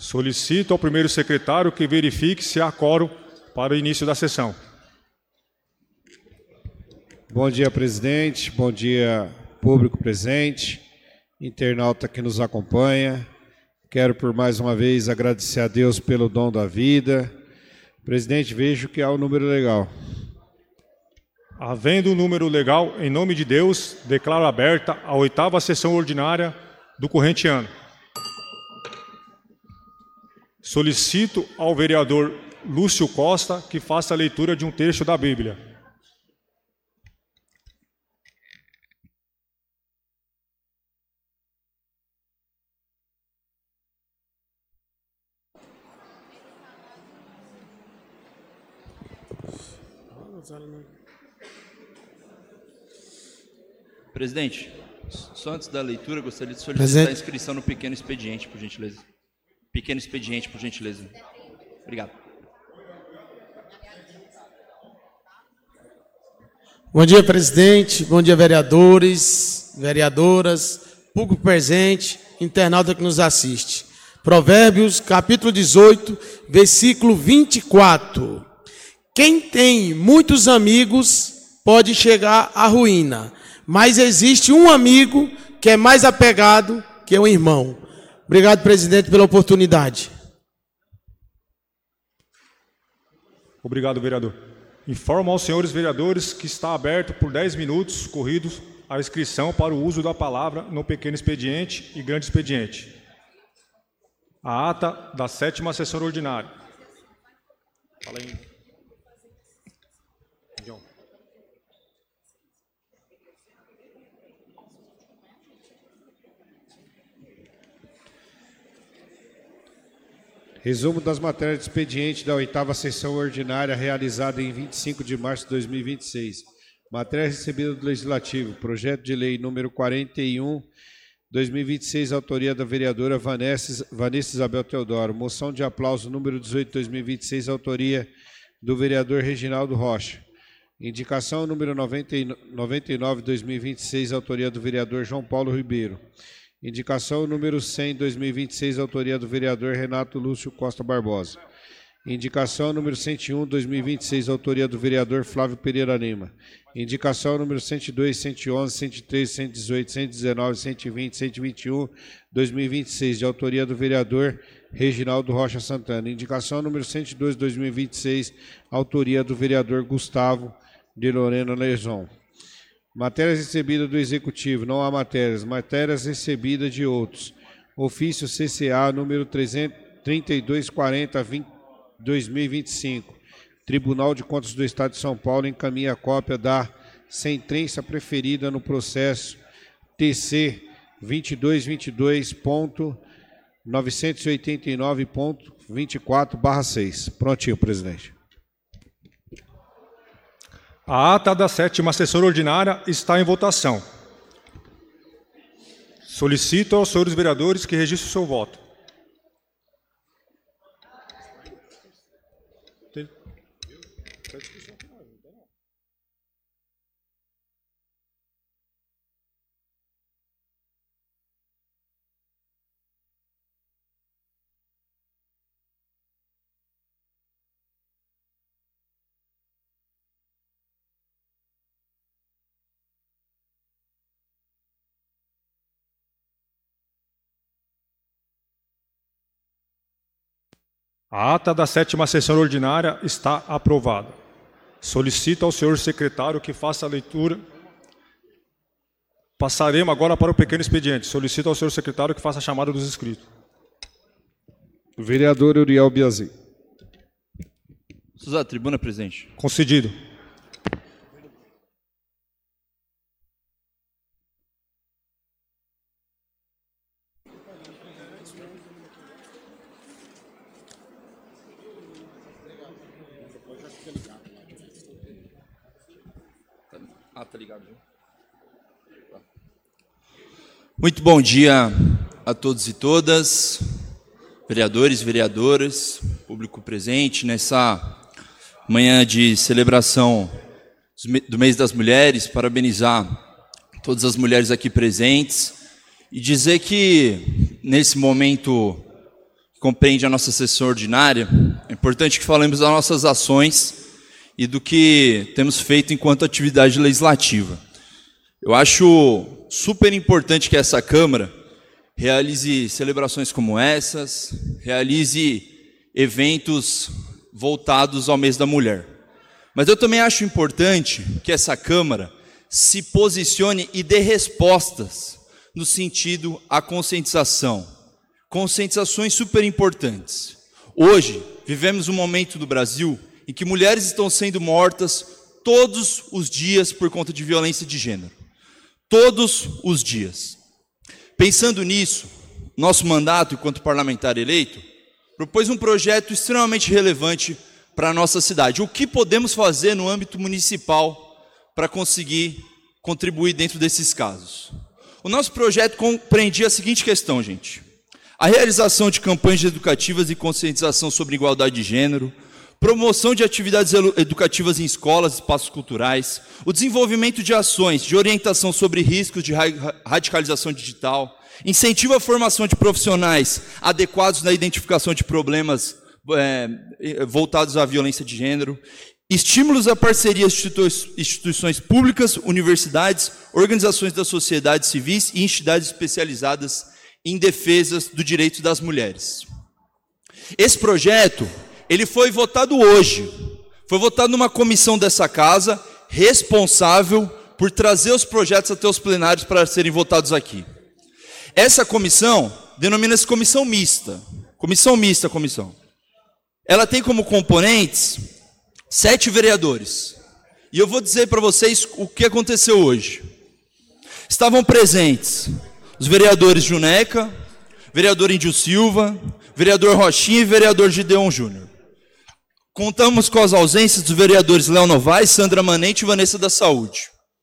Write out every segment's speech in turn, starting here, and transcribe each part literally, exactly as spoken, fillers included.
Solicito ao primeiro secretário que verifique se há quórum para o início da sessão. Bom dia, presidente. Bom dia, público presente, internauta que nos acompanha. Quero, por mais uma vez, agradecer a Deus pelo dom da vida. Presidente, vejo que há um número legal. Havendo um número legal, em nome de Deus, declaro aberta a oitava sessão ordinária do corrente ano. Solicito ao vereador Lúcio Costa que faça a leitura de um trecho da Bíblia. Presidente, só antes da leitura, gostaria de solicitar Presidente. a inscrição no pequeno expediente, por gentileza. Pequeno expediente, por gentileza. Obrigado. Bom dia, presidente. Bom dia, vereadores, vereadoras, público presente, internauta que nos assiste. Provérbios, capítulo dezoito, versículo vinte e quatro. Quem tem muitos amigos pode chegar à ruína, mas existe um amigo que é mais apegado que um irmão. Obrigado, presidente, pela oportunidade. Obrigado, vereador. Informo aos senhores vereadores que está aberto por dez minutos corridos a inscrição para o uso da palavra no pequeno expediente e grande expediente. A ata da sétima sessão ordinária. Fala aí. John. Resumo das matérias de expediente da oitava sessão ordinária realizada em vinte e cinco de março de dois mil e vinte e seis. Matéria recebida do Legislativo. Projeto de lei número quarenta e um, dois mil e vinte e seis, autoria da vereadora Vanessa, Vanessa Isabel Teodoro. Moção de aplauso número dezoito, dois mil e vinte e seis, autoria do vereador Reginaldo Rocha. Indicação número noventa e nove, dois mil e vinte e seis, autoria do vereador João Paulo Ribeiro. Indicação número cem, dois mil e vinte e seis, autoria do vereador Renato Lúcio Costa Barbosa. Indicação número cento e um, dois mil e vinte e seis, autoria do vereador Flávio Pereira Lima. Indicação número cento e dois, cento e onze, cento e treze, cento e dezoito, cento e dezenove, cento e vinte, cento e vinte e um, dois mil e vinte e seis, de autoria do vereador Reginaldo Rocha Santana. Indicação número cento e dois, dois mil e vinte e seis, autoria do vereador Gustavo de Lorena Leison. Matérias recebidas do Executivo, não há matérias. Matérias recebidas de outros. Ofício C C A número trinta e dois quarenta, dois mil e vinte e cinco. Tribunal de Contas do Estado de São Paulo encaminha a cópia da sentença preferida no processo T C vinte e dois vinte e dois ponto novecentos e oitenta e nove ponto vinte e quatro barra seis. Prontinho, presidente. A ata da sétima sessão ordinária está em votação. Solicito aos senhores vereadores que registrem o seu voto. A ata da sétima sessão ordinária está aprovada. Solicito ao senhor secretário que faça a leitura. Passaremos agora para o pequeno expediente. Solicito ao senhor secretário que faça a chamada dos inscritos. Vereador Uriel Biazin. Usar a tribuna, presidente. Concedido. Ah, tá ligado. Muito bom dia a todos e todas, vereadores, vereadoras, público presente nessa manhã de celebração do mês das mulheres. Parabenizar todas as mulheres aqui presentes e dizer que nesse momento compreende a nossa sessão ordinária, é importante que falemos das nossas ações e do que temos feito enquanto atividade legislativa. Eu acho super importante que essa Câmara realize celebrações como essas, realize eventos voltados ao mês da mulher. Mas eu também acho importante que essa Câmara se posicione e dê respostas no sentido à conscientização. Conscientizações super importantes. Hoje, vivemos um momento do Brasil em que mulheres estão sendo mortas todos os dias por conta de violência de gênero. Todos os dias. Pensando nisso, nosso mandato, enquanto parlamentar eleito, propôs um projeto extremamente relevante para a nossa cidade. O que podemos fazer no âmbito municipal para conseguir contribuir dentro desses casos? O nosso projeto compreendia a seguinte questão, gente. A realização de campanhas educativas e conscientização sobre igualdade de gênero, promoção de atividades educativas em escolas e espaços culturais, o desenvolvimento de ações de orientação sobre riscos de radicalização digital, incentivo à formação de profissionais adequados na identificação de problemas é, voltados à violência de gênero, estímulos a parcerias de instituições públicas, universidades, organizações da sociedade civis e entidades especializadas em defesa do direito das mulheres. Esse projeto, ele foi votado hoje, foi votado numa comissão dessa casa, responsável por trazer os projetos até os plenários para serem votados aqui. Essa comissão, denomina-se comissão mista, comissão mista, comissão. Ela tem como componentes sete vereadores. E eu vou dizer para vocês o que aconteceu hoje. Estavam presentes os vereadores Juneca, vereador Índio Silva, vereador Rochinha e vereador Gideon Júnior. Contamos com as ausências dos vereadores Léo Novaes, Sandra Manente e Vanessa da Saúde.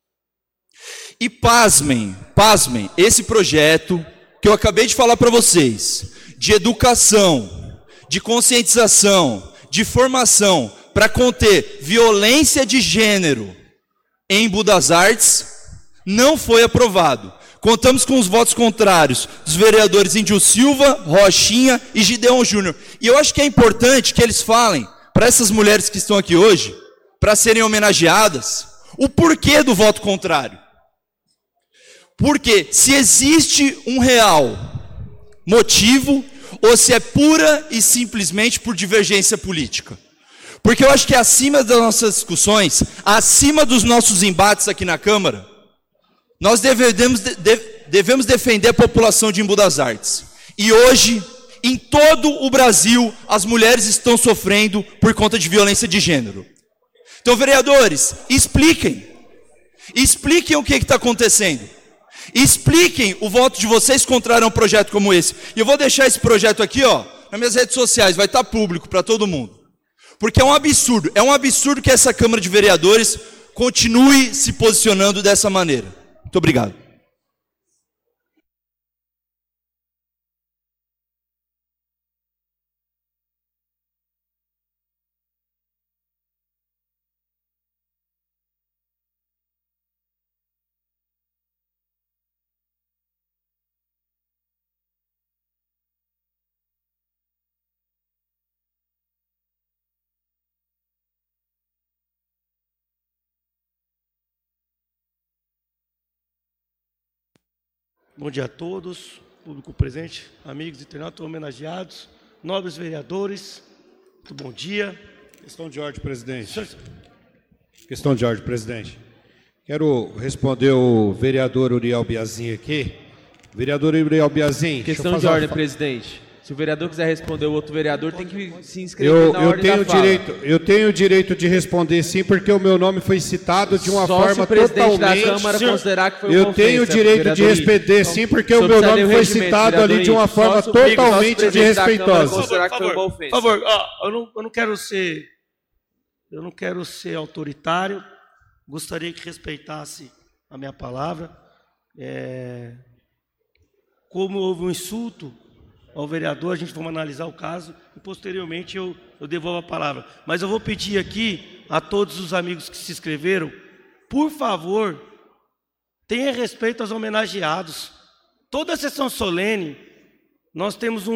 E pasmem, pasmem, esse projeto que eu acabei de falar para vocês, de educação, de conscientização, de formação, para conter violência de gênero em Budas Artes, não foi aprovado. Contamos com os votos contrários dos vereadores Índio Silva, Rochinha e Gideon Júnior. E eu acho que é importante que eles falem para essas mulheres que estão aqui hoje, para serem homenageadas, o porquê do voto contrário. Porque se existe um real motivo, ou se é pura e simplesmente por divergência política. Porque eu acho que acima das nossas discussões, acima dos nossos embates aqui na Câmara, nós devemos, devemos defender a população de Embu das Artes. E hoje, em todo o Brasil, as mulheres estão sofrendo por conta de violência de gênero. Então, vereadores, expliquem. Expliquem o que está acontecendo. Expliquem o voto de vocês contra um projeto como esse. E eu vou deixar esse projeto aqui, ó, nas minhas redes sociais, vai estar público para todo mundo. Porque é um absurdo, é um absurdo que essa Câmara de Vereadores continue se posicionando dessa maneira. Muito obrigado. Bom dia a todos, público presente, amigos internautas, homenageados, nobres vereadores, muito bom dia. Questão de ordem, presidente. Questão de ordem, presidente. Quero responder o vereador Uriel Biazin aqui. Vereador Uriel Biazin. Questão de ordem, presidente. Se o vereador quiser responder o outro vereador, tem que se inscrever eu, na eu ordem tenho da fala. Direito, eu tenho o direito de responder sim, porque o meu nome foi citado de uma Só forma se o presidente totalmente... da Câmara considerar que foi uma Eu ofensa, tenho o direito de responder sim, porque o meu nome foi citado ali de uma forma totalmente desrespeitosa. Por favor, por favor, ó, eu, não, eu não quero ser, eu não quero ser autoritário, gostaria que respeitasse a minha palavra. É, como houve um insulto ao vereador, a gente vai analisar o caso e posteriormente eu, eu devolvo a palavra. Mas eu vou pedir aqui a todos os amigos que se inscreveram, por favor, tenha respeito aos homenageados. Toda a sessão solene, nós temos um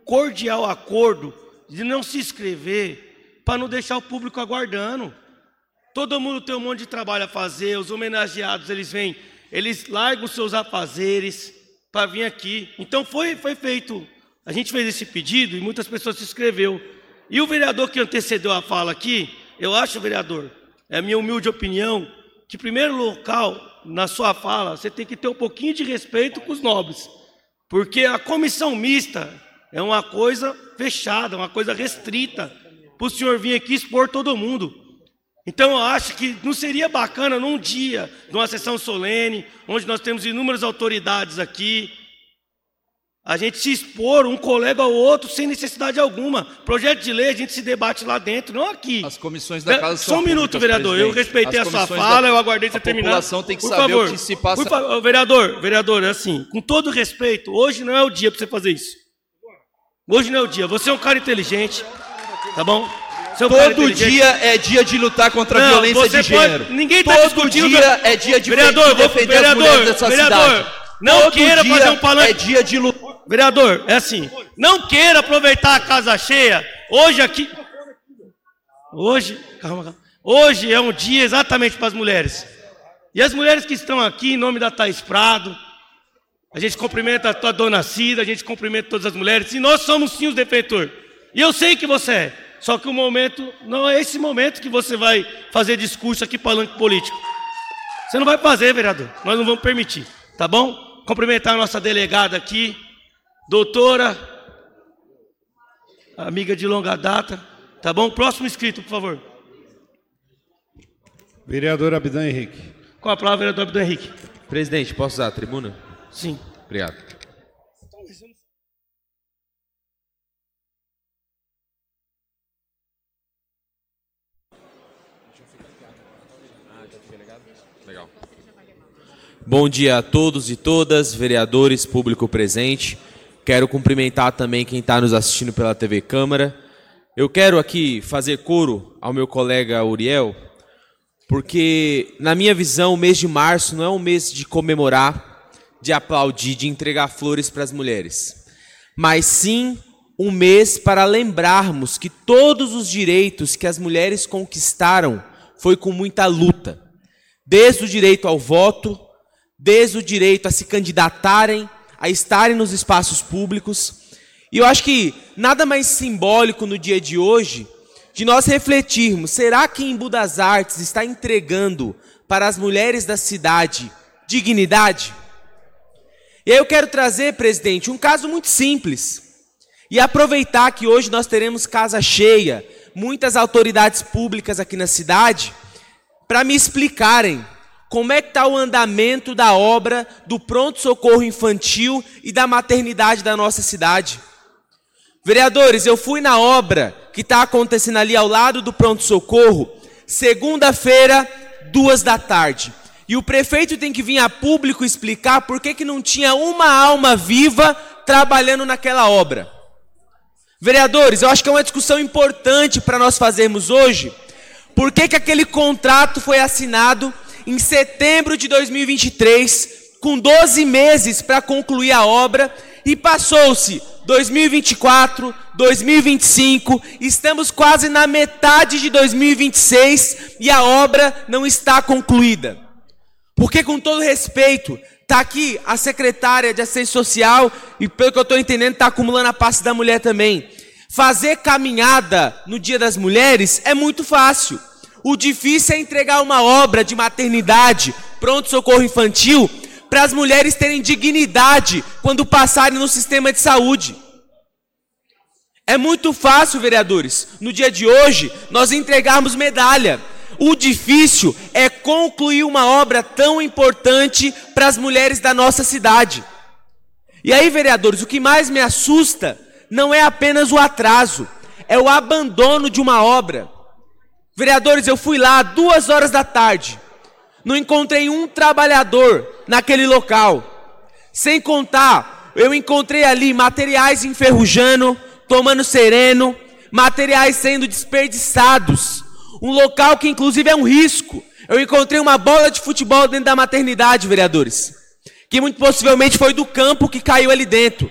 cordial acordo de não se inscrever para não deixar o público aguardando. Todo mundo tem um monte de trabalho a fazer, os homenageados, eles vêm, eles largam seus afazeres para vir aqui. Então foi, foi feito, a gente fez esse pedido e muitas pessoas se inscreveu. E o vereador que antecedeu a fala aqui, eu acho, vereador, é a minha humilde opinião, que primeiro local, na sua fala, você tem que ter um pouquinho de respeito com os nobres. Porque a comissão mista é uma coisa fechada, uma coisa restrita, para o senhor vir aqui expor todo mundo. Então eu acho que não seria bacana num dia, numa sessão solene, onde nós temos inúmeras autoridades aqui, a gente se expor um colega ao outro sem necessidade alguma. Projeto de lei a gente se debate lá dentro, não aqui. As comissões da casa são Só um minuto, vereador. Eu respeitei a sua fala, da... eu aguardei você terminar. A população tem que por saber favor, o que se passa. Por favor, vereador, vereador, assim, com todo respeito, hoje não é o dia para você fazer isso. Hoje não é o dia. Você é um cara inteligente, tá bom? Você é um cara Todo dia é dia de lutar contra a não, violência de pode... gênero. Ninguém está discutindo. Todo dia é dia de, vereador, de defender vereador, as mulheres dessa vereador, cidade. Não Todo queira dia fazer um palanque. É dia de lutar. Vereador, é assim, não queira aproveitar a casa cheia, hoje aqui, hoje, calma, calma, hoje é um dia exatamente para as mulheres, e as mulheres que estão aqui, em nome da Thaís Prado, a gente cumprimenta a dona Cida, a gente cumprimenta todas as mulheres, e nós somos sim os defensores, e eu sei que você é, só que o momento, não é esse momento que você vai fazer discurso aqui, palanque político, você não vai fazer, vereador, nós não vamos permitir, tá bom? Cumprimentar a nossa delegada aqui, doutora, amiga de longa data, tá bom? Próximo inscrito, por favor. Vereador Abdan Henrique. Com a palavra, vereador Abdan Henrique. Presidente, posso usar a tribuna? Sim. Obrigado. Legal. Bom dia a todos e todas, vereadores, público presente. Quero cumprimentar também quem está nos assistindo pela T V Câmara. Eu quero aqui fazer coro ao meu colega Uriel, porque, na minha visão, o mês de março não é um mês de comemorar, de aplaudir, de entregar flores para as mulheres, mas sim um mês para lembrarmos que todos os direitos que as mulheres conquistaram foi com muita luta, desde o direito ao voto, desde o direito a se candidatarem, a estarem nos espaços públicos. E eu acho que nada mais simbólico no dia de hoje de nós refletirmos, será que Embu das Artes está entregando para as mulheres da cidade dignidade? E aí eu quero trazer, presidente, um caso muito simples. E aproveitar que hoje nós teremos casa cheia, muitas autoridades públicas aqui na cidade, para me explicarem como é que está o andamento da obra do pronto-socorro infantil e da maternidade da nossa cidade. Vereadores, eu fui na obra que está acontecendo ali ao lado do pronto-socorro, segunda-feira, duas da tarde. E o prefeito tem que vir a público explicar por que que não tinha uma alma viva trabalhando naquela obra. Vereadores, eu acho que é uma discussão importante para nós fazermos hoje. Por que que aquele contrato foi assinado em setembro de dois mil e vinte e três, com doze meses para concluir a obra, e passou-se dois mil e vinte e quatro, dois mil e vinte e cinco, estamos quase na metade de dois mil e vinte e seis e a obra não está concluída. Porque, com todo respeito, está aqui a secretária de Assistência Social e, pelo que eu estou entendendo, está acumulando a passe da mulher também. Fazer caminhada no Dia das Mulheres é muito fácil. O difícil é entregar uma obra de maternidade, pronto-socorro infantil, para as mulheres terem dignidade quando passarem no sistema de saúde. É muito fácil, vereadores, no dia de hoje, nós entregarmos medalha. O difícil é concluir uma obra tão importante para as mulheres da nossa cidade. E aí, vereadores, o que mais me assusta não é apenas o atraso, é o abandono de uma obra. Vereadores, eu fui lá duas horas da tarde, não encontrei um trabalhador naquele local. Sem contar, eu encontrei ali materiais enferrujando, tomando sereno, materiais sendo desperdiçados. Um local que inclusive é um risco. Eu encontrei uma bola de futebol dentro da maternidade, vereadores, que muito possivelmente foi do campo que caiu ali dentro.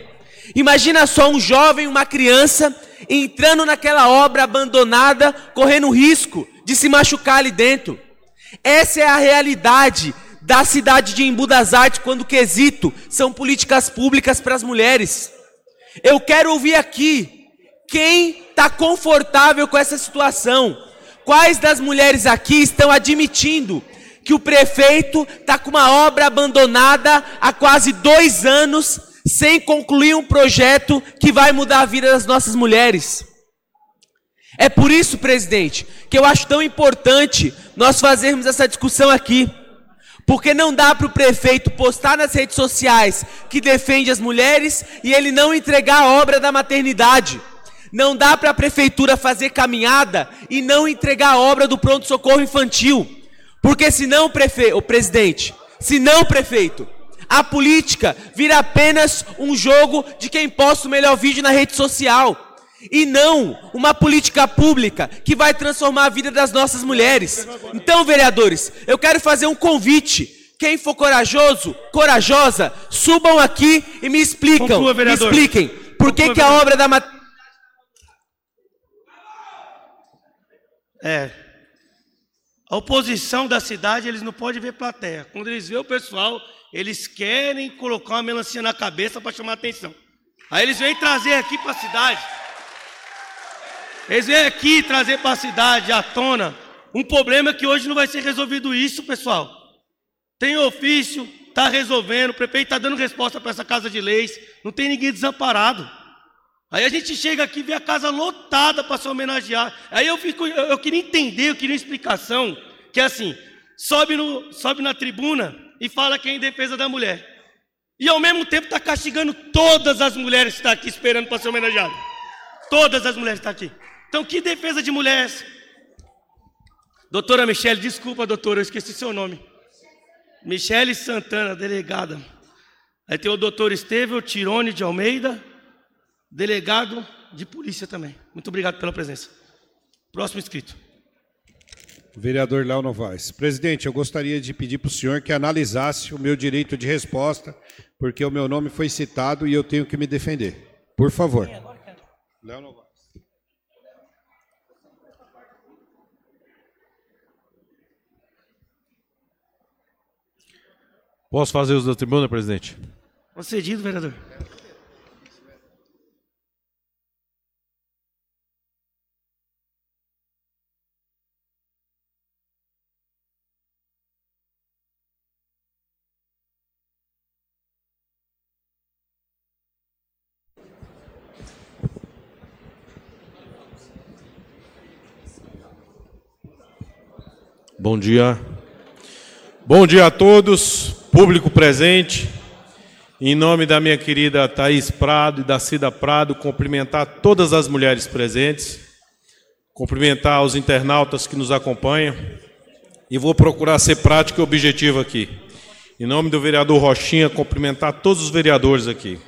Imagina só um jovem, uma criança, entrando naquela obra abandonada, correndo risco de se machucar ali dentro. Essa é a realidade da cidade de Embu das Artes quando o quesito são políticas públicas para as mulheres. Eu quero ouvir aqui quem está confortável com essa situação. Quais das mulheres aqui estão admitindo que o prefeito está com uma obra abandonada há quase dois anos, sem concluir um projeto que vai mudar a vida das nossas mulheres? É por isso, presidente, que eu acho tão importante nós fazermos essa discussão aqui. Porque não dá para o prefeito postar nas redes sociais que defende as mulheres e ele não entregar a obra da maternidade. Não dá para a prefeitura fazer caminhada e não entregar a obra do pronto-socorro infantil. Porque senão, prefe... o presidente, senão, prefeito, a política vira apenas um jogo de quem posta o melhor vídeo na rede social. E não uma política pública que vai transformar a vida das nossas mulheres. Então, vereadores, eu quero fazer um convite. Quem for corajoso, corajosa, subam aqui e me explicam, Conclua, me vereador. expliquem por que, Conclua, que a vereador. obra da maternidade... É. A oposição da cidade, eles não podem ver plateia. Quando eles veem o pessoal, eles querem colocar uma melancia na cabeça para chamar a atenção. Aí eles vêm trazer aqui para a cidade. Eles vêm aqui trazer para a cidade, à tona, um problema que hoje não vai ser resolvido isso, pessoal. Tem ofício, está resolvendo, o prefeito está dando resposta para essa casa de leis, não tem ninguém desamparado. Aí a gente chega aqui e vê a casa lotada para se homenagear. Aí eu, fico, eu, eu queria entender, eu queria uma explicação, que é assim, sobe, no, sobe na tribuna e fala que é em defesa da mulher. E ao mesmo tempo está castigando todas as mulheres que estão aqui esperando para ser homenageadas. Todas as mulheres que estão aqui. Então, que defesa de mulher é essa? Doutora Michele, desculpa, doutora, eu esqueci seu nome. Michele Santana, delegada. Aí tem o doutor Estevão Tirone de Almeida, delegado de polícia também. Muito obrigado pela presença. Próximo inscrito. Vereador Léo Novaes. Presidente, eu gostaria de pedir para o senhor que analisasse o meu direito de resposta, porque o meu nome foi citado e eu tenho que me defender. Por favor. Léo Novaes. Posso fazer uso da tribuna, presidente? Concedido, vereador. Bom dia. Bom dia a todos, público presente. Em nome da minha querida Thaís Prado e da Cida Prado, cumprimentar todas as mulheres presentes, cumprimentar os internautas que nos acompanham e vou procurar ser prático e objetivo aqui. Em nome do vereador Rochinha, cumprimentar todos os vereadores aqui.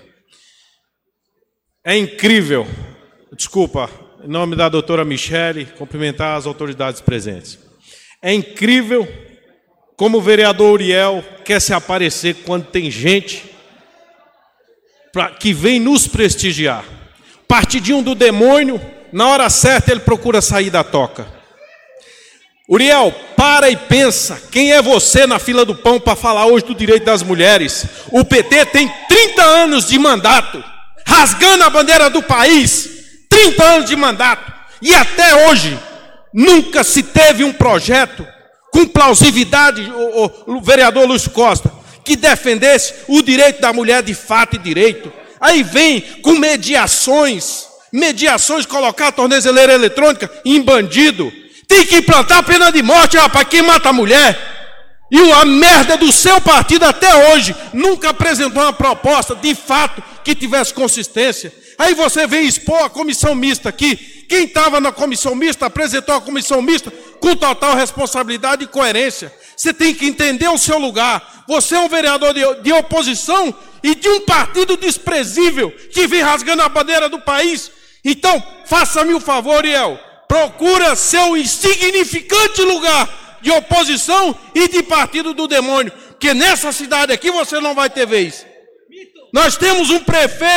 É incrível, desculpa, em nome da doutora Michele, cumprimentar as autoridades presentes. É incrível como o vereador Uriel quer se aparecer quando tem gente pra, que vem nos prestigiar. Partidinho do demônio, na hora certa ele procura sair da toca. Uriel, para e pensa, quem é você na fila do pão para falar hoje do direito das mulheres? O P T tem trinta anos de mandato, rasgando a bandeira do país, trinta anos de mandato, e até hoje nunca se teve um projeto com plausibilidade, o, o, o vereador Luiz Costa, que defendesse o direito da mulher de fato e direito. Aí vem com mediações, mediações, colocar a tornezeleira eletrônica em bandido. Tem que implantar a pena de morte, rapaz, quem mata a mulher. E a merda do seu partido até hoje nunca apresentou uma proposta de fato que tivesse consistência. Aí você vem expor a comissão mista aqui. Quem estava na comissão mista apresentou a comissão mista com total responsabilidade e coerência. Você tem que entender o seu lugar. Você é um vereador de, de oposição e de um partido desprezível que vem rasgando a bandeira do país. Então, faça-me o favor, Iel. Procura seu insignificante lugar de oposição e de partido do demônio. Porque nessa cidade aqui você não vai ter vez. Nós temos um prefeito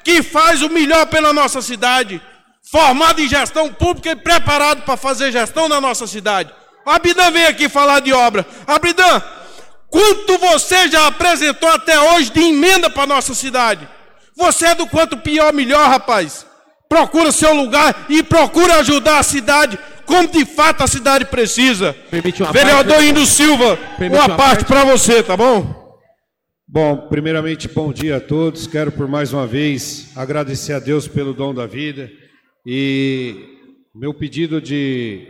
que faz o melhor pela nossa cidade, formado em gestão pública e preparado para fazer gestão na nossa cidade. O Abidan vem aqui falar de obra. Abidan, quanto você já apresentou até hoje de emenda para a nossa cidade? Você é do quanto pior, melhor, rapaz. Procura seu lugar e procura ajudar a cidade como de fato a cidade precisa. Vereador Indo Silva, uma, uma parte para você, tá bom? Bom, primeiramente, bom dia a todos. Quero por mais uma vez agradecer a Deus pelo dom da vida. E meu pedido de,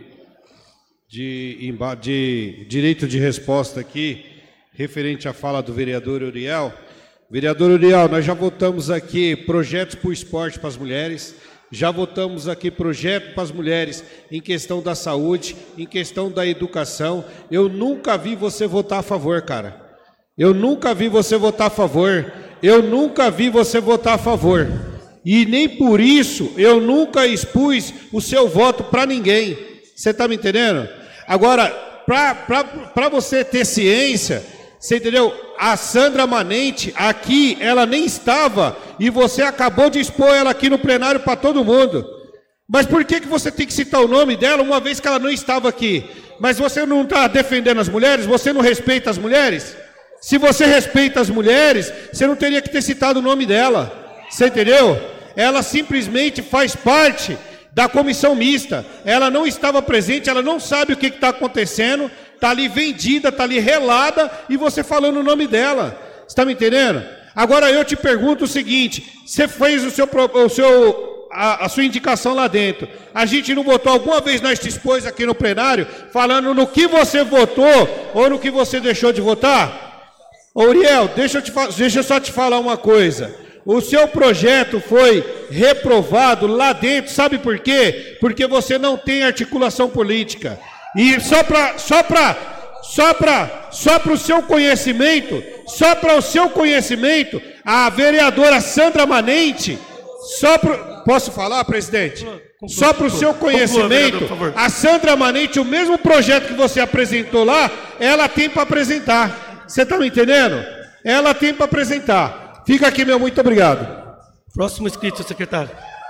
de, de direito de resposta aqui, referente à fala do vereador Uriel. Vereador Uriel, nós já votamos aqui projetos para o esporte para as mulheres, já votamos aqui projeto para as mulheres em questão da saúde, em questão da educação. Eu nunca vi você votar a favor, cara. Eu nunca vi você votar a favor. Eu nunca vi você votar a favor. E nem por isso eu nunca expus o seu voto para ninguém. Você está me entendendo? Agora, para você ter ciência, você entendeu? A Sandra Manente aqui, ela nem estava e você acabou de expor ela aqui no plenário para todo mundo. Mas por que, que você tem que citar o nome dela uma vez que ela não estava aqui? Mas você não está defendendo as mulheres? Você não respeita as mulheres? Se você respeita as mulheres, você não teria que ter citado o nome dela. Você entendeu? Ela simplesmente faz parte da comissão mista. Ela não estava presente, ela não sabe o que está acontecendo. Está ali vendida, está ali relada, e você falando o nome dela. Você está me entendendo? Agora eu te pergunto o seguinte, você fez o seu, o seu, a, a sua indicação lá dentro. A gente não votou, alguma vez nós te expôs aqui no plenário, falando no que você votou, ou no que você deixou de votar? Ô, Uriel, deixa eu, te, deixa eu só te falar uma coisa. O seu projeto foi reprovado lá dentro, sabe por quê? Porque você não tem articulação política. E só para só para só para só para o seu conhecimento, só para o seu conhecimento, a vereadora Sandra Manente, só pro, posso falar, presidente? Só para o seu conhecimento, a Sandra Manente, o mesmo projeto que você apresentou lá, ela tem para apresentar. Você está me entendendo? Ela tem para apresentar. Fica aqui, meu muito obrigado. Próximo inscrito, secretário.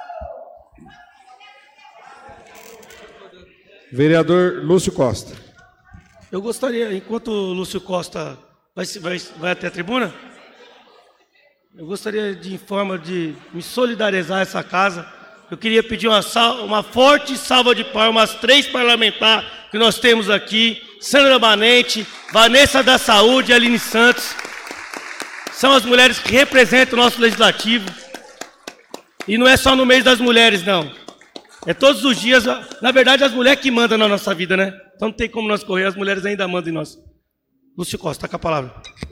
Vereador Lúcio Costa. Eu gostaria, enquanto o Lúcio Costa vai, vai, vai até a tribuna, eu gostaria de, em forma de me solidarizar essa casa, eu queria pedir uma, uma forte salva de palmas às três parlamentares que nós temos aqui, Sandra Manente, Vanessa da Saúde e Aline Santos. São as mulheres que representam o nosso legislativo. E não é só no mês das mulheres, não. É todos os dias, na verdade, as mulheres que mandam na nossa vida, né? Então não tem como nós correr, as mulheres ainda mandam em nós. Lúcio Costa, está com a palavra.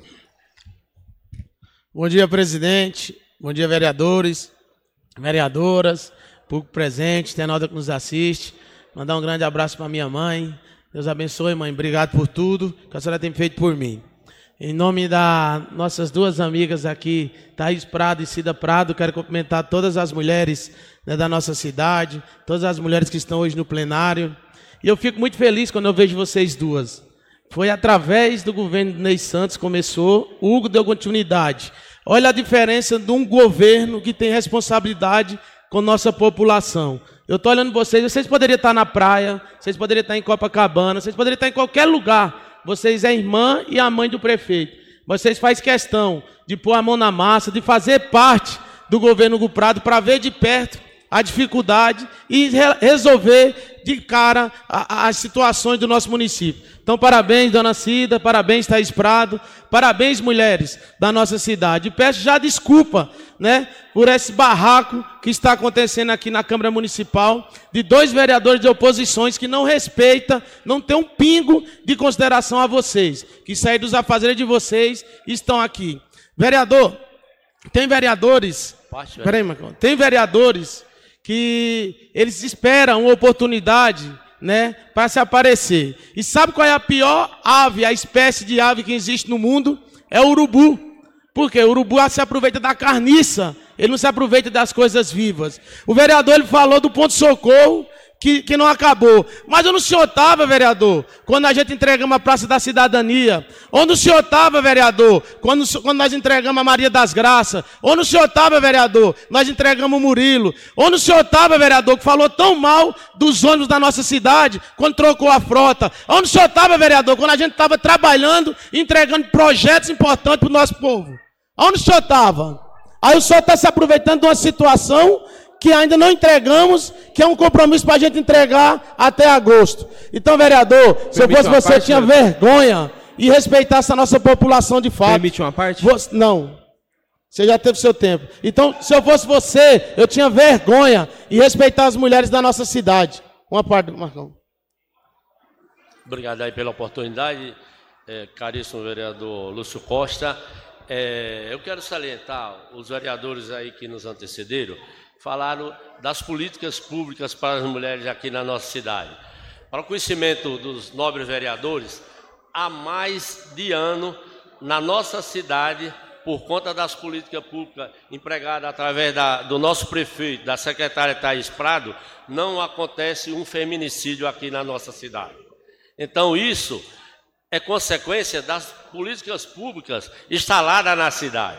Bom dia, presidente. Bom dia, vereadores, vereadoras, público presente, internauta que nos assiste. Mandar um grande abraço para minha mãe. Deus abençoe, mãe. Obrigado por tudo que a senhora tem feito por mim. Em nome das nossas duas amigas aqui, Thaís Prado e Cida Prado, quero cumprimentar todas as mulheres, né, da nossa cidade, todas as mulheres que estão hoje no plenário. E eu fico muito feliz quando eu vejo vocês duas. Foi através do governo do Ney Santos que começou, o Hugo deu continuidade. Olha a diferença de um governo que tem responsabilidade com nossa população. Eu estou olhando vocês, vocês poderiam estar na praia, vocês poderiam estar em Copacabana, vocês poderiam estar em qualquer lugar. Vocês é a irmã e a mãe do prefeito. Vocês fazem questão de pôr a mão na massa, de fazer parte do governo Hugo Prado para ver de perto a dificuldade e re resolver de cara a, a, as situações do nosso município. Então, parabéns, dona Cida, parabéns, Thaís Prado, parabéns, mulheres da nossa cidade. E peço já desculpa, né, por esse barraco que está acontecendo aqui na Câmara Municipal, de dois vereadores de oposições que não respeitam, não tem um pingo de consideração a vocês, que saíram dos afazeres de vocês e estão aqui. Vereador, tem vereadores, peraí, Marcão, tem vereadores que eles esperam uma oportunidade, né, para se aparecer. E sabe qual é a pior ave, a espécie de ave que existe no mundo? É o urubu. Por quê? O urubu se aproveita da carniça, ele não se aproveita das coisas vivas. O vereador ele falou do ponto-socorro, que, que não acabou. Mas onde o senhor estava, vereador, quando a gente entregamos a Praça da Cidadania? Onde o senhor estava, vereador, quando, quando nós entregamos a Maria das Graças? Onde o senhor estava, vereador, nós entregamos o Murilo? Onde o senhor estava, vereador, que falou tão mal dos ônibus da nossa cidade, quando trocou a frota? Onde o senhor estava, vereador, quando a gente estava trabalhando, entregando projetos importantes para o nosso povo? Onde o senhor estava? Aí o senhor está se aproveitando de uma situação que ainda não entregamos, que é um compromisso para a gente entregar até agosto. Então, vereador, se eu fosse você, tinha vergonha e respeitasse a nossa população de fato. Permite uma parte? Você, não. Você já teve seu tempo. Então, se eu fosse você, eu tinha vergonha e respeitar as mulheres da nossa cidade. Uma parte, Marcão. Obrigado aí pela oportunidade, é, caríssimo vereador Lúcio Costa. É, eu quero salientar, os vereadores aí que nos antecederam, falaram das políticas públicas para as mulheres aqui na nossa cidade. Para o conhecimento dos nobres vereadores, há mais de ano, na nossa cidade, por conta das políticas públicas empregadas através da, do nosso prefeito, da secretária Thaís Prado, não acontece um feminicídio aqui na nossa cidade. Então, isso é consequência das políticas públicas instaladas na cidade.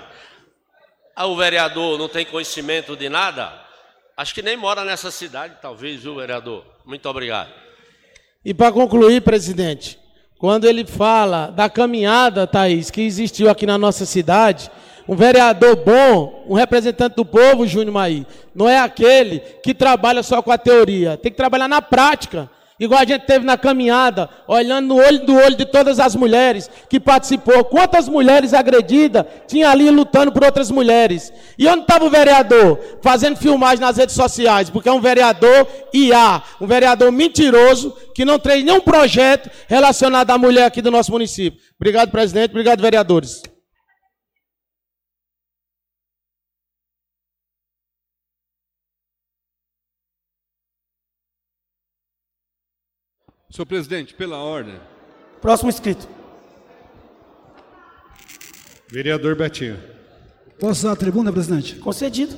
O vereador não tem conhecimento de nada? Acho que nem mora nessa cidade, talvez, viu, vereador? Muito obrigado. E para concluir, presidente, quando ele fala da caminhada, Thaís, que existiu aqui na nossa cidade, um vereador bom, um representante do povo, Júnior Maí, não é aquele que trabalha só com a teoria, tem que trabalhar na prática. Igual a gente teve na caminhada, olhando no olho do olho de todas as mulheres que participou. Quantas mulheres agredidas tinha ali lutando por outras mulheres? E onde estava o vereador? Fazendo filmagem nas redes sociais, porque é um vereador I A, um vereador mentiroso, que não tem nenhum projeto relacionado à mulher aqui do nosso município. Obrigado, presidente. Obrigado, vereadores. Senhor presidente, pela ordem. Próximo inscrito. Vereador Betinho. Posso usar a tribuna, presidente? Concedido.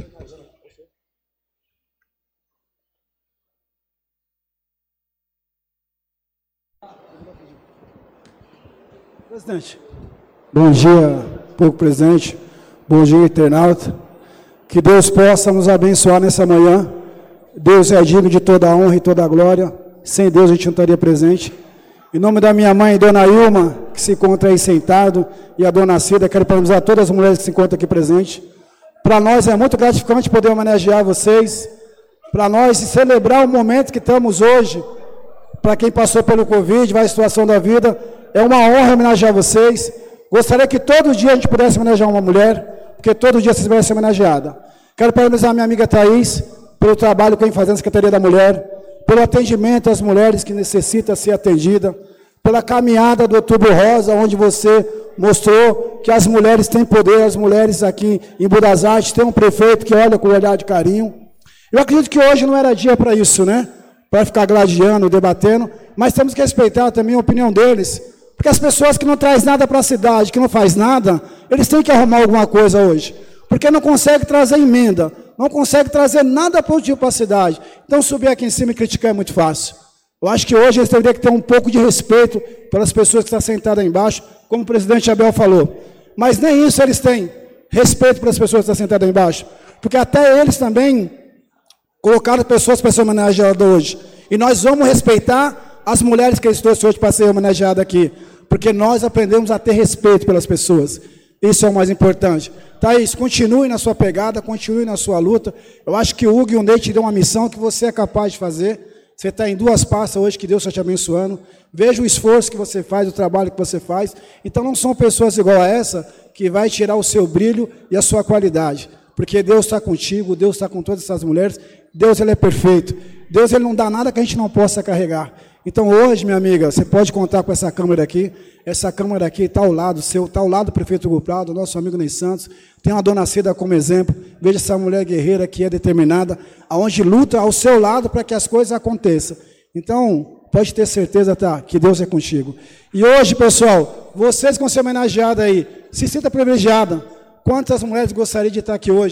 Presidente. Bom dia, povo presente. Bom dia, internauta. Que Deus possa nos abençoar nessa manhã. Deus é digno de toda a honra e toda a glória. Sem Deus a gente não estaria presente. Em nome da minha mãe, Dona Ilma, que se encontra aí sentado, e a Dona Cida, quero parabenizar todas as mulheres que se encontram aqui presentes. Para nós é muito gratificante poder homenagear vocês. Para nós celebrar o momento que estamos hoje. Para quem passou pelo Covid, vai a situação da vida, é uma honra homenagear vocês. Gostaria que todo dia a gente pudesse homenagear uma mulher, porque todo dia vocês vão ser homenageada. Quero parabenizar a minha amiga Thaís, pelo trabalho que vem fazendo na Secretaria da Mulher, pelo atendimento às mulheres que necessitam ser atendidas, pela caminhada do Outubro Rosa, onde você mostrou que as mulheres têm poder, as mulheres aqui em Budas Artes têm um prefeito que olha com um olhar de carinho. Eu acredito que hoje não era dia para isso, né? Para ficar gladiando, debatendo, mas temos que respeitar também a opinião deles, porque as pessoas que não trazem nada para a cidade, que não faz nada, eles têm que arrumar alguma coisa hoje, porque não conseguem trazer emenda, não consegue trazer nada positivo para a cidade. Então, subir aqui em cima e criticar é muito fácil. Eu acho que hoje eles teriam que ter um pouco de respeito pelas pessoas que estão sentadas aí embaixo, como o presidente Abel falou. Mas nem isso eles têm, respeito pelas pessoas que estão sentadas aí embaixo. Porque até eles também colocaram pessoas para ser homenageadas hoje. E nós vamos respeitar as mulheres que eles trouxeram hoje para ser homenageadas aqui. Porque nós aprendemos a ter respeito pelas pessoas. Isso é o mais importante. Thaís, continue na sua pegada, continue na sua luta. Eu acho que o Hugo e o Ney te dão uma missão que você é capaz de fazer. Você está em duas pastas hoje, que Deus está te abençoando. Veja o esforço que você faz, o trabalho que você faz. Então não são pessoas igual a essa que vai tirar o seu brilho e a sua qualidade. Porque Deus está contigo, Deus está com todas essas mulheres. Deus, ele é perfeito. Deus, ele não dá nada que a gente não possa carregar. Então hoje, minha amiga, você pode contar com essa câmera aqui. Essa câmera aqui está ao lado seu, está ao lado do prefeito Hugo Prado, nosso amigo Ney Santos. Tem uma Dona Cida como exemplo. Veja essa mulher guerreira que é determinada, aonde luta ao seu lado para que as coisas aconteçam. Então, pode ter certeza, tá, que Deus é contigo. E hoje, pessoal, vocês que vão ser homenageados aí, se sinta privilegiada. Quantas mulheres gostariam de estar aqui hoje?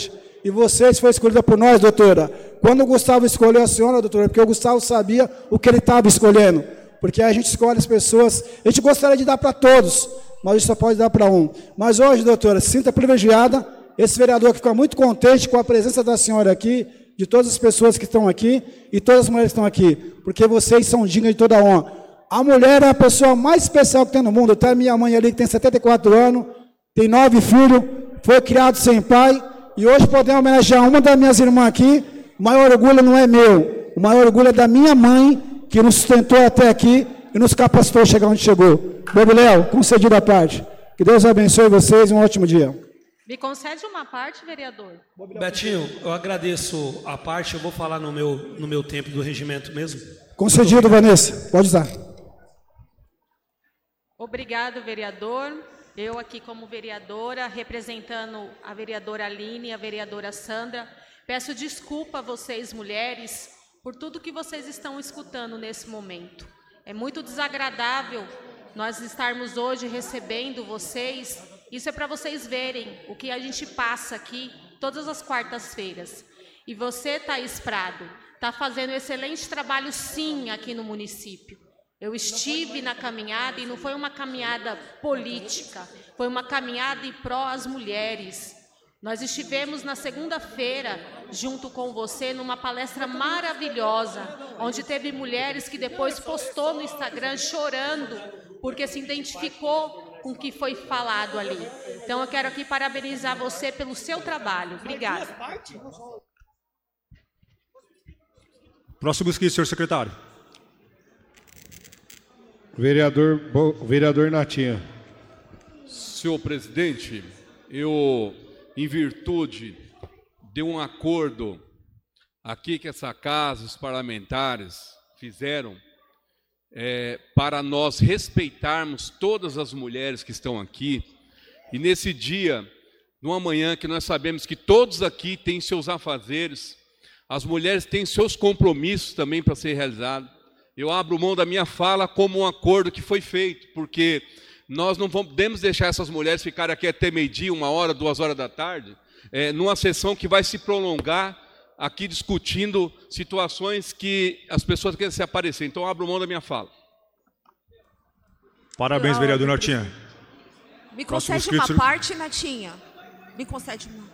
E vocês foram escolhidas por nós, doutora. Quando o Gustavo escolheu a senhora, doutora, porque o Gustavo sabia o que ele estava escolhendo. Porque a gente escolhe as pessoas, a gente gostaria de dar para todos, mas a gente só pode dar para um. Mas hoje, doutora, se sinta privilegiada, esse vereador que fica muito contente com a presença da senhora aqui, de todas as pessoas que estão aqui e todas as mulheres que estão aqui, porque vocês são dignas de toda a honra. A mulher é a pessoa mais especial que tem no mundo. Tá minha mãe ali, que tem setenta e quatro anos, tem nove filhos, foi criado sem pai, e hoje podemos homenagear uma das minhas irmãs aqui. O maior orgulho não é meu, o maior orgulho é da minha mãe, que nos sustentou até aqui e nos capacitou a chegar onde chegou. Bobo Léo, concedido a parte. Que Deus abençoe vocês e um ótimo dia. Me concede uma parte, vereador? Betinho, eu agradeço a parte, eu vou falar no meu, no meu tempo do regimento mesmo. Concedido, Vanessa. Pode usar. Obrigado, vereador. Eu aqui como vereadora, representando a vereadora Aline e a vereadora Sandra, peço desculpa a vocês, mulheres, por tudo que vocês estão escutando nesse momento. É muito desagradável nós estarmos hoje recebendo vocês. Isso é para vocês verem o que a gente passa aqui todas as quartas-feiras. E você, Thaís Prado, está fazendo um excelente trabalho, sim, aqui no município. Eu estive na caminhada e não foi uma caminhada política, foi uma caminhada em pró às mulheres. Nós estivemos na segunda-feira, junto com você, numa palestra maravilhosa, onde teve mulheres que depois postou no Instagram chorando, porque se identificou com o que foi falado ali. Então, eu quero aqui parabenizar você pelo seu trabalho. Obrigada. Próximo inscrito, senhor secretário. Vereador, vereador Natinha. Senhor presidente, eu, em virtude de um acordo aqui que essa casa, os parlamentares fizeram, É, para nós respeitarmos todas as mulheres que estão aqui, e nesse dia, numa manhã que nós sabemos que todos aqui têm seus afazeres, as mulheres têm seus compromissos também para ser realizados, eu abro mão da minha fala como um acordo que foi feito, porque nós não podemos deixar essas mulheres ficarem aqui até meio-dia, uma hora, duas horas da tarde, é, numa sessão que vai se prolongar, aqui discutindo situações que as pessoas querem se aparecer. Então, eu abro mão da minha fala. Parabéns, vereador Natinha. Me concede uma parte, Natinha. Me concede uma.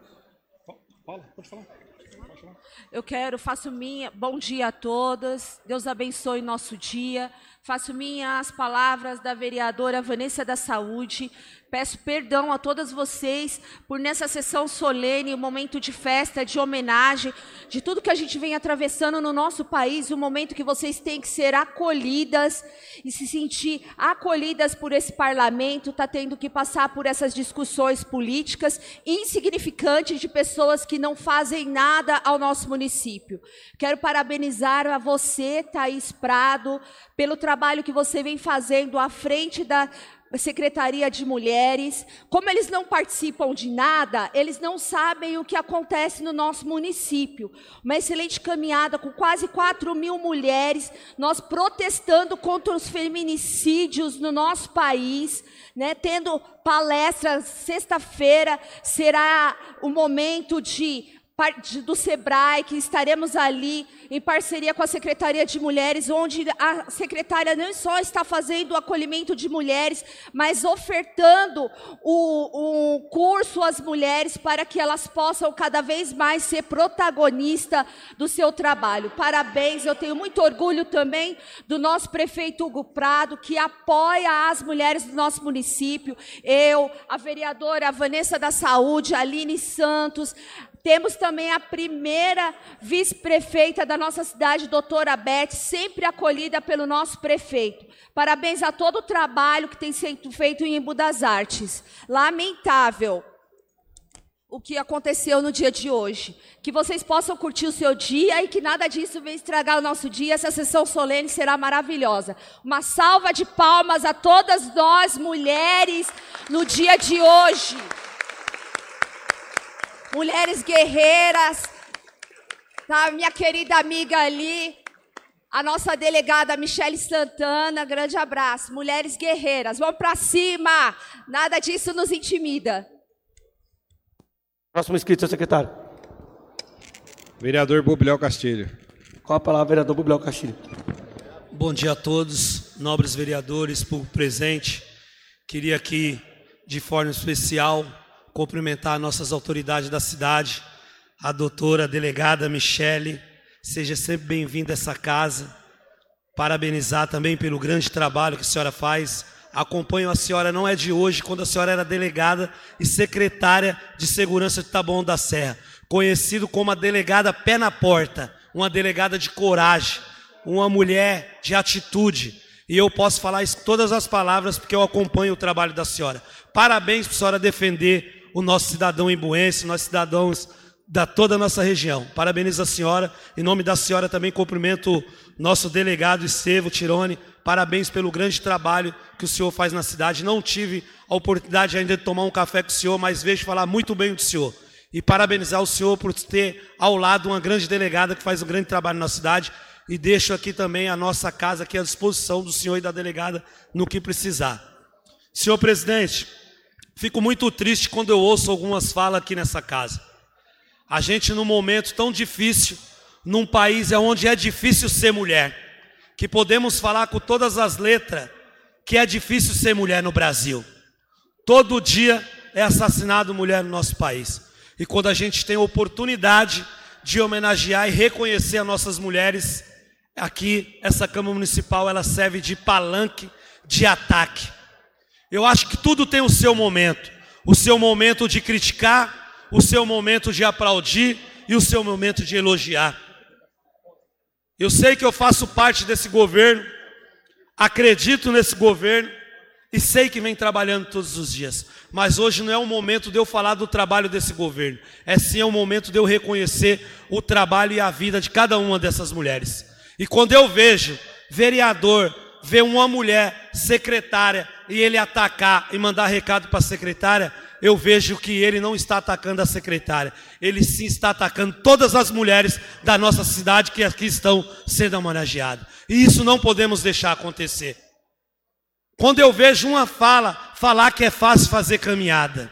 Fala, pode falar. Eu quero, faço minha, bom dia a todas, Deus abençoe nosso dia, faço minha as palavras da vereadora Vanessa da Saúde, peço perdão a todas vocês por nessa sessão solene, um momento de festa, de homenagem, de tudo que a gente vem atravessando no nosso país, um momento que vocês têm que ser acolhidas e se sentir acolhidas por esse parlamento, está tendo que passar por essas discussões políticas insignificantes de pessoas que não fazem nada ao nosso município. Quero parabenizar a você, Thaís Prado, pelo trabalho que você vem fazendo à frente da Secretaria de Mulheres. Como eles não participam de nada, eles não sabem o que acontece no nosso município. Uma excelente caminhada com quase quatro mil mulheres, nós protestando contra os feminicídios no nosso país, né, tendo palestras. Sexta-feira será o momento de do SEBRAE, que estaremos ali em parceria com a Secretaria de Mulheres, onde a secretária não só está fazendo o acolhimento de mulheres, mas ofertando o, o curso às mulheres para que elas possam cada vez mais ser protagonistas do seu trabalho. Parabéns, eu tenho muito orgulho também do nosso prefeito Hugo Prado, que apoia as mulheres do nosso município, eu, a vereadora Vanessa da Saúde, Aline Santos. Temos também a primeira vice-prefeita da nossa cidade, doutora Beth, sempre acolhida pelo nosso prefeito. Parabéns a todo o trabalho que tem sido feito em Embu das Artes. Lamentável o que aconteceu no dia de hoje. Que vocês possam curtir o seu dia e que nada disso venha estragar o nosso dia. Essa sessão solene será maravilhosa. Uma salva de palmas a todas nós, mulheres, no dia de hoje. Mulheres guerreiras, tá? Minha querida amiga ali, a nossa delegada Michele Santana, grande abraço. Mulheres guerreiras, vamos para cima, nada disso nos intimida. Próximo inscrito, senhor secretário. Vereador Bobiléu Castilho. Com a palavra, vereador Bobiléu Castilho. Bom dia a todos, nobres vereadores, público presente. Queria aqui, de forma especial, cumprimentar nossas autoridades da cidade, a doutora delegada Michele, seja sempre bem-vinda a essa casa. Parabenizar também pelo grande trabalho que a senhora faz. Acompanho a senhora, não é de hoje, quando a senhora era delegada e secretária de Segurança de Taboão da Serra, conhecido como a delegada pé na porta, uma delegada de coragem, uma mulher de atitude. E eu posso falar isso, todas as palavras, porque eu acompanho o trabalho da senhora. Parabéns por a senhora defender o nosso cidadão imbuense, nós cidadãos da toda a nossa região. Parabenizo a senhora. Em nome da senhora também cumprimento o nosso delegado Estevão Tirone. Parabéns pelo grande trabalho que o senhor faz na cidade. Não tive a oportunidade ainda de tomar um café com o senhor, mas vejo falar muito bem do senhor. E parabenizar o senhor por ter ao lado uma grande delegada que faz um grande trabalho na cidade. E deixo aqui também a nossa casa aqui à disposição do senhor e da delegada no que precisar. Senhor presidente, fico muito triste quando eu ouço algumas falas aqui nessa casa. A gente, num momento tão difícil, num país onde é difícil ser mulher, que podemos falar com todas as letras que é difícil ser mulher no Brasil. Todo dia é assassinado mulher no nosso país. E quando a gente tem a oportunidade de homenagear e reconhecer as nossas mulheres, aqui, essa Câmara Municipal, ela serve de palanque de ataque. Eu acho que tudo tem o seu momento. O seu momento de criticar, o seu momento de aplaudir e o seu momento de elogiar. Eu sei que eu faço parte desse governo, acredito nesse governo e sei que vem trabalhando todos os dias. Mas hoje não é o momento de eu falar do trabalho desse governo. É sim é o momento de eu reconhecer o trabalho e a vida de cada uma dessas mulheres. E quando eu vejo vereador ver uma mulher secretária e ele atacar e mandar recado para a secretária, eu vejo que ele não está atacando a secretária. Ele sim está atacando todas as mulheres da nossa cidade que aqui estão sendo homenageadas. E isso não podemos deixar acontecer. Quando eu vejo uma fala, falar que é fácil fazer caminhada.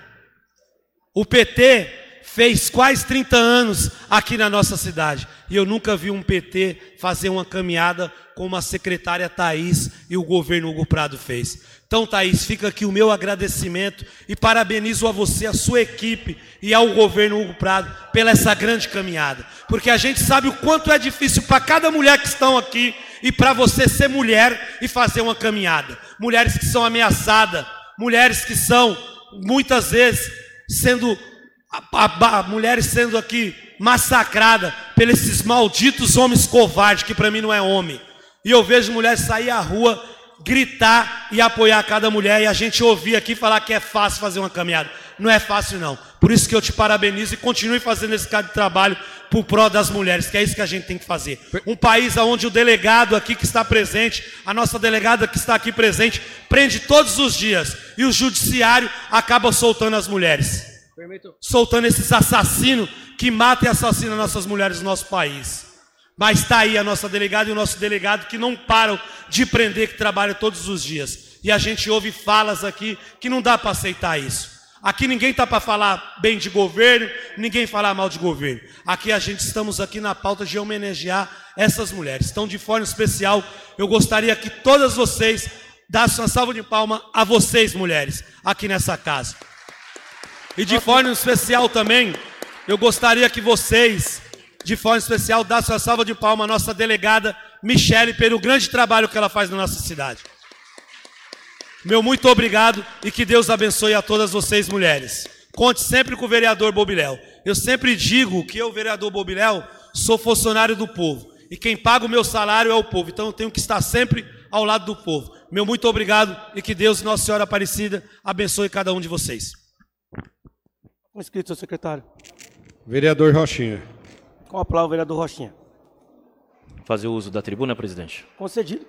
O P T fez quase trinta anos aqui na nossa cidade. E eu nunca vi um P T fazer uma caminhada como a secretária Thaís e o governo Hugo Prado fez. Então, Thaís, fica aqui o meu agradecimento e parabenizo a você, a sua equipe e ao governo Hugo Prado pela essa grande caminhada. Porque a gente sabe o quanto é difícil para cada mulher que estão aqui e para você ser mulher e fazer uma caminhada. Mulheres que são ameaçadas, mulheres que são, muitas vezes, sendo... A, a, a, mulheres sendo aqui massacradas pelos esses malditos homens covardes, que para mim não é homem. E eu vejo mulheres sair à rua, gritar e apoiar cada mulher, e a gente ouvir aqui falar que é fácil fazer uma caminhada. Não é fácil não. Por isso que eu te parabenizo e continue fazendo esse cara de trabalho por prol das mulheres, que é isso que a gente tem que fazer. Um país onde o delegado aqui que está presente, a nossa delegada que está aqui presente, prende todos os dias, e o judiciário acaba soltando as mulheres. Soltando esses assassinos que matam e assassinam nossas mulheres no nosso país. Mas está aí a nossa delegada e o nosso delegado que não param de prender, que trabalham todos os dias. E a gente ouve falas aqui que não dá para aceitar isso. Aqui ninguém está para falar bem de governo, ninguém falar mal de governo. Aqui a gente estamos aqui na pauta de homenagear essas mulheres. Então, de forma especial, eu gostaria que todas vocês dessem uma salva de palmas a vocês, mulheres, aqui nessa casa. E de forma especial também, eu gostaria que vocês, de forma especial, dessem uma salva de palmas à nossa delegada Michele pelo grande trabalho que ela faz na nossa cidade. Meu muito obrigado e que Deus abençoe a todas vocês, mulheres. Conte sempre com o vereador Bobiléu. Eu sempre digo que eu, vereador Bobiléu, sou funcionário do povo. E quem paga o meu salário é o povo. Então eu tenho que estar sempre ao lado do povo. Meu muito obrigado e que Deus, Nossa Senhora Aparecida, abençoe cada um de vocês. Inscrito, senhor secretário. Vereador Rochinha. Com a palavra, vereador Rochinha. Fazer uso da tribuna, presidente. Concedido.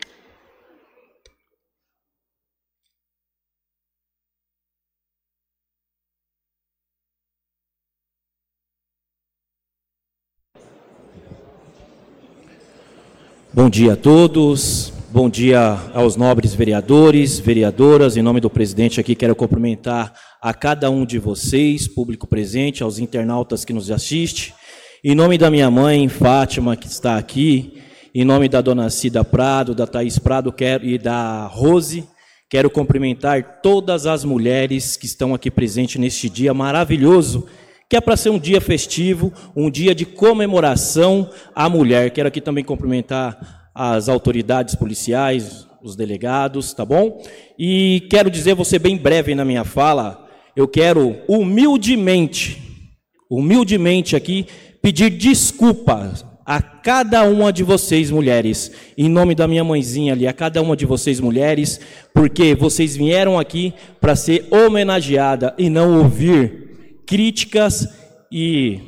Bom dia a todos. Bom dia aos nobres vereadores, vereadoras. Em nome do presidente aqui, quero cumprimentar a cada um de vocês, público presente, aos internautas que nos assistem. Em nome da minha mãe, Fátima, que está aqui, em nome da dona Cida Prado, da Thaís Prado quero, e da Rose, quero cumprimentar todas as mulheres que estão aqui presentes neste dia maravilhoso, que é para ser um dia festivo, um dia de comemoração à mulher. Quero aqui também cumprimentar as autoridades policiais, os delegados, tá bom? E quero dizer, vou ser bem breve na minha fala, eu quero humildemente, humildemente aqui, pedir desculpa a cada uma de vocês, mulheres, em nome da minha mãezinha ali, a cada uma de vocês, mulheres, porque vocês vieram aqui para ser homenageada e não ouvir críticas e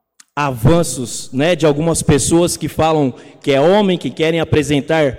avanços, né, de algumas pessoas que falam que é homem, que querem apresentar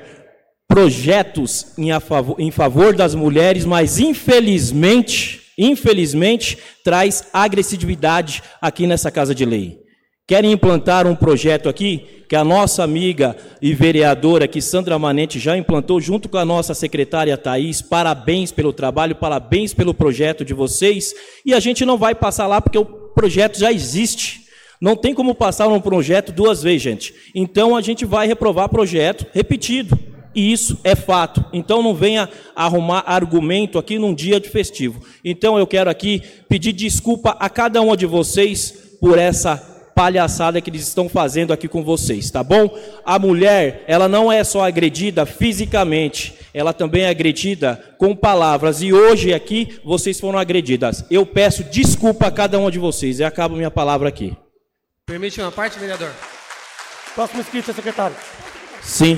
projetos em, a favor, em favor das mulheres, mas infelizmente, infelizmente, traz agressividade aqui nessa Casa de Lei. Querem implantar um projeto aqui, que a nossa amiga e vereadora aqui, Sandra Manente, já implantou junto com a nossa secretária Thaís. Parabéns pelo trabalho, parabéns pelo projeto de vocês. E a gente não vai passar lá porque o projeto já existe. Não tem como passar um projeto duas vezes, gente. Então a gente vai reprovar projeto repetido. E isso é fato. Então não venha arrumar argumento aqui num dia de festivo. Então eu quero aqui pedir desculpa a cada uma de vocês por essa palhaçada que eles estão fazendo aqui com vocês, tá bom? A mulher, ela não é só agredida fisicamente, ela também é agredida com palavras, e hoje aqui vocês foram agredidas. Eu peço desculpa a cada uma de vocês, e acabo minha palavra aqui. Permite uma parte, vereador? Próximo inscrito, secretário. Sim.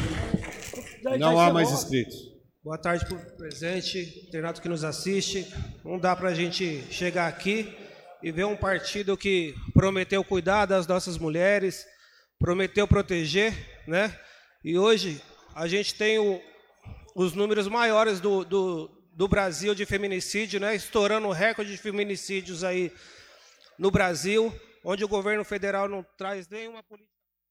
Não há mais inscritos. Boa tarde para o presente, internauta que nos assiste. Não dá para a gente chegar aqui e ver um partido que prometeu cuidar das nossas mulheres, prometeu proteger, né? E hoje a gente tem o, os números maiores do, do, do Brasil de feminicídio, né? Estourando o recorde de feminicídios aí no Brasil, onde o governo federal não traz nenhuma política.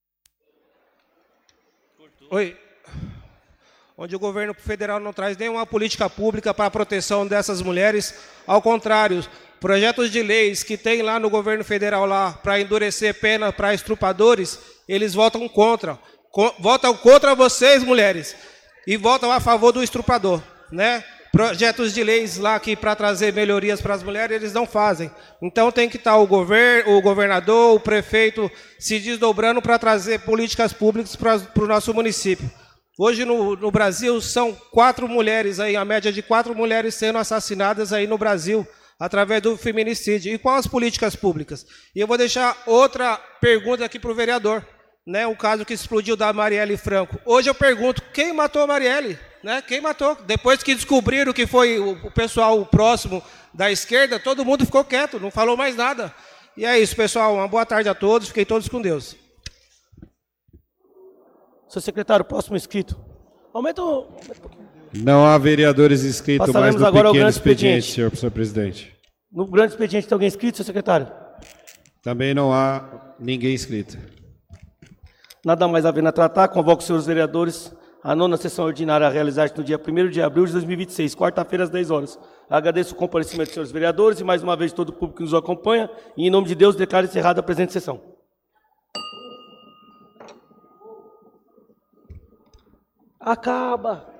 Oi. Onde o governo federal não traz nenhuma política pública para a proteção dessas mulheres. Ao contrário, projetos de leis que tem lá no governo federal lá para endurecer pena para estupradores, eles votam contra. Co- votam contra vocês, mulheres, e votam a favor do estuprador, né? Projetos de leis lá que para trazer melhorias para as mulheres, eles não fazem. Então tem que estar o, gover- o governador, o prefeito se desdobrando para trazer políticas públicas para o nosso município. Hoje no, no Brasil são quatro mulheres, aí, a média de quatro mulheres sendo assassinadas aí no Brasil, através do feminicídio. E quais as políticas públicas? E eu vou deixar outra pergunta aqui para o vereador, né? O caso que explodiu da Marielle Franco. Hoje eu pergunto, quem matou a Marielle? Né? Quem matou? Depois que descobriram que foi o, o pessoal próximo da esquerda, todo mundo ficou quieto, não falou mais nada. E é isso, pessoal. Uma boa tarde a todos. Fiquem todos com Deus. Seu secretário, próximo inscrito. Aumenta o... Não há vereadores inscritos mais no agora pequeno ao expediente, expediente, senhor professor presidente. No grande expediente tem alguém inscrito, seu secretário? Também não há ninguém inscrito. Nada mais havendo a tratar, convoco os senhores vereadores à nona sessão ordinária a realizar-se no dia primeiro de abril de dois mil e vinte e seis, quarta-feira, às dez horas. Agradeço o comparecimento dos senhores vereadores e, mais uma vez, todo o público que nos acompanha. E, em nome de Deus, declaro encerrada a presente sessão. Acaba!